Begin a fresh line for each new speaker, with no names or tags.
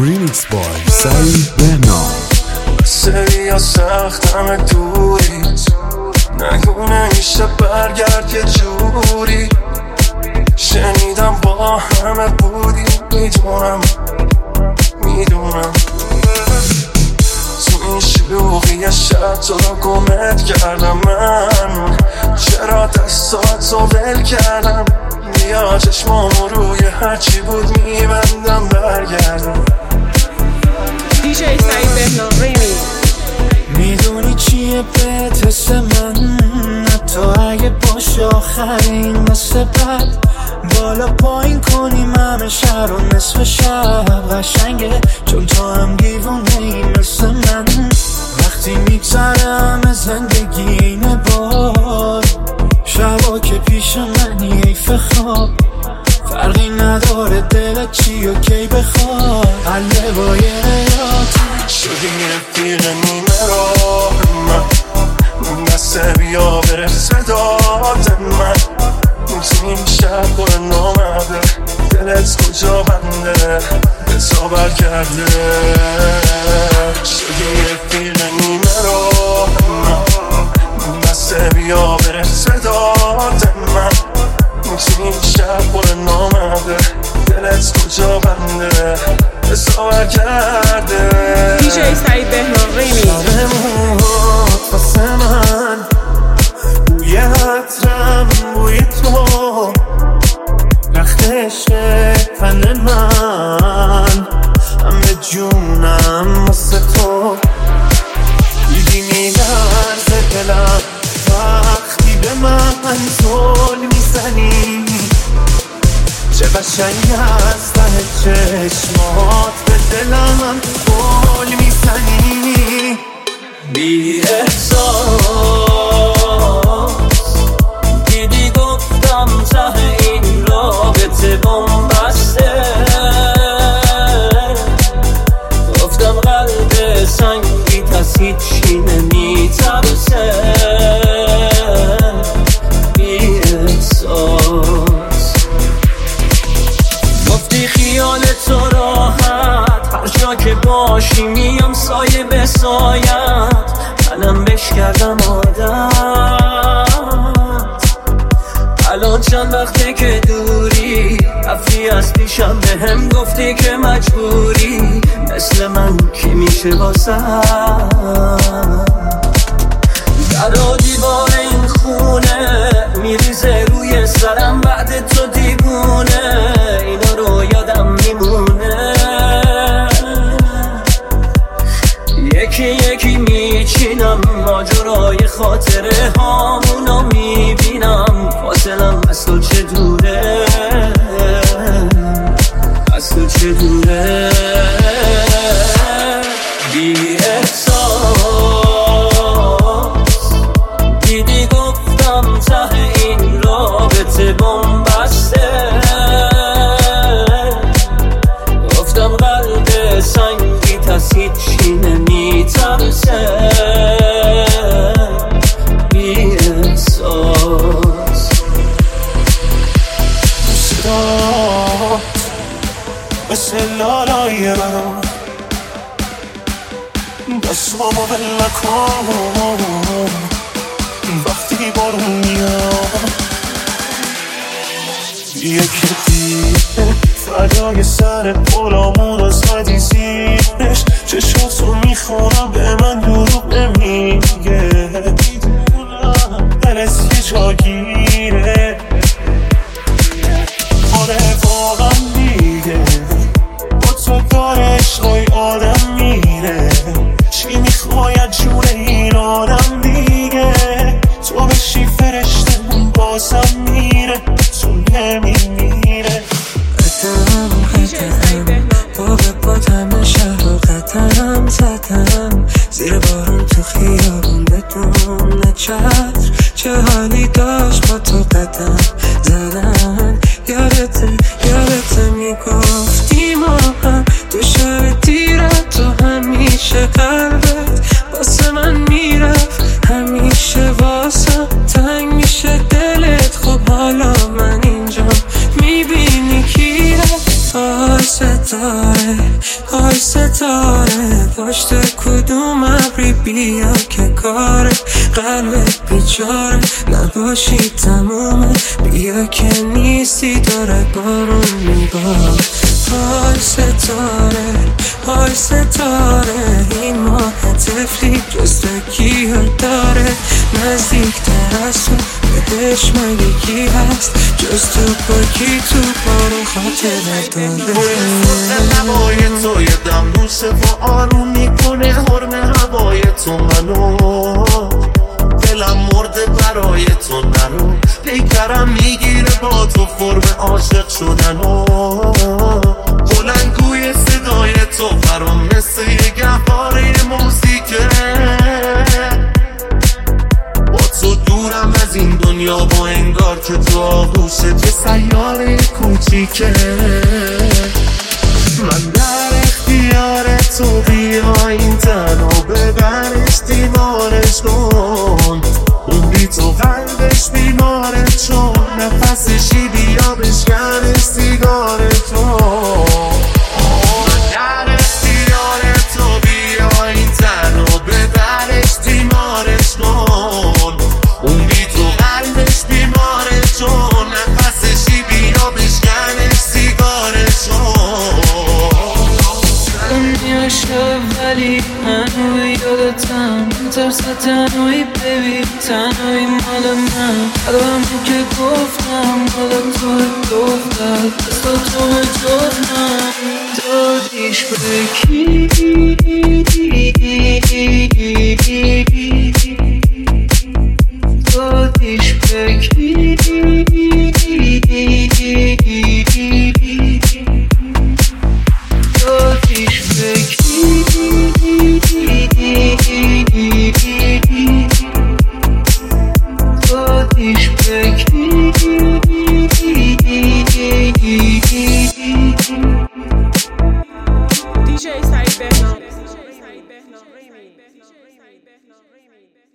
ریمیکس بای سعید بهنام.
سریا سخت همه دوری، نگونه میشه برگرد یه جوری. شنیدم با همه بودی، میدونم تو این شلوغی شب تو رو گمت کردم. من چرا دستاتو ول کردم؟ بیا چشمامو روی هرچی بود میبندم برگردم.
دیجی سعید بهنام ریمیکس.
میدونی چیه بهت حس من، حتی اگه باشه آخرین مثل بد. بالا پایین کنیم همه شهر و نصف شب قشنگه، چون تو هم دیوونه ای مثل من. وقتی میگذرم زندگی اینه بار، شبا که پیش منی حیف خواب. فرقی نداره دلت چی و کی بخواد، حله با یه نیات شدی رفیق نیمه راه من. دسته بیا بره صدات من، تو این شب پر نامده. دلت کجا بنده بزا کرده، شدی رفیق نیمه راه من. دسته بیا بره صدات من، تو این شب پر نامده. دلت کجا بنده بزا کرده.
دیجی سعید بهنام ریمیکس.
واسه من بوی عطرم بوی تو، رخت عشق تن من، همه جونم واسه تو. دیدی میلرزه دلم وقتی به من زل میزنی. چه قشنگ از ته چشمات به دلم گل میزنی. بی احساس دیدی گفتم ته این رابطه بمبسته. گفتم قلب سنگی از هیچی نمیترسه. بی احساس گفتی خیال تو راحت، هر جا که باشی میام سایه به سایت. منم بش کردم عادت، الان چند وقته که دوری. رفتی از پیشم به هم گفتی که مجبوری، مثل من کی میشه واسه. در و دیوار این خونه میریزه روی سرم بعد تو دیوونه. اینا رو یادم میمونه، یکی یکی میچینم ماجرای خاطره هامونو میبینم. فاصلم از تو چه دوره، از تو چه دوره. بی احساس دیدی گفتم ته این رابطه بمبسته. گفتم قلب سنگی از هیچی نمیترسه. بی احساس صدات مثل لالای من، دستامو ول نکن وقتی بارون میاد. یکی دیگه فردای سر پلامون رو زدی زیرش. چشاتو میخونم به من دروغ نمیگه. دلت یه جاگیره، آره واقعا دیگه. با تو دار عشقای آدم میره. چی میخوای از جون این آدم دیگه؟ تو بشی فرشته بازم میره، تو نمیمیره.
با همه شهر و قدم زدم زیر بارون تو خیابون بدون چتر. چه حالی داشت با تو قدم زدن. یادته میگفتی ما هم تو شب تیرت، تو همیشه قلبت واسه من میرفت، همیشه واسه تنگ میشه دلت. خب حالا من اینجا میبینی کی رفت. ستاره ستاره پشت کدوم ابری بیا که کار قلبت بیچاره نباشی تمومه بیا که نیستی داره بارون میبار های ستاره این ماه تفلی جز کیه داره نزدیکتر از تو بهش مگه کی هست جز تو با کی تو بارون خاطره داره
هوای تو یه دم روشه و آروم میکنه حرم هوای تو منو دلم مرده برای تو نرو پیکرم میگیره با تو فرم عاشق شدن و بلندگوی صدای تو برام مثل یه گهواره موزیکه با تو دورم از این دنیا با انگار که تو آغوشت یه سیاره کوچیکه من در اختیار تو بیا این تن و ببرش دیوارش کن اون بی تو قلبش بیماره چون نفسشی بیا بشکنش سیگار تو من در اختیار تو بیا این تن و ببرش دیوارش کن اون بی تو قلبش بیماره چون نفسشی بیا بشکنش سیگار تو
ولی هنوی یادتم ترسه تنهایی بیبی تنهایی مال من قلبم که گفتم مال تو دختر دستا تو جرمم دادیش به کی دادیش به کی دادیش به کی دادیش به کی
DJ سعید بهنام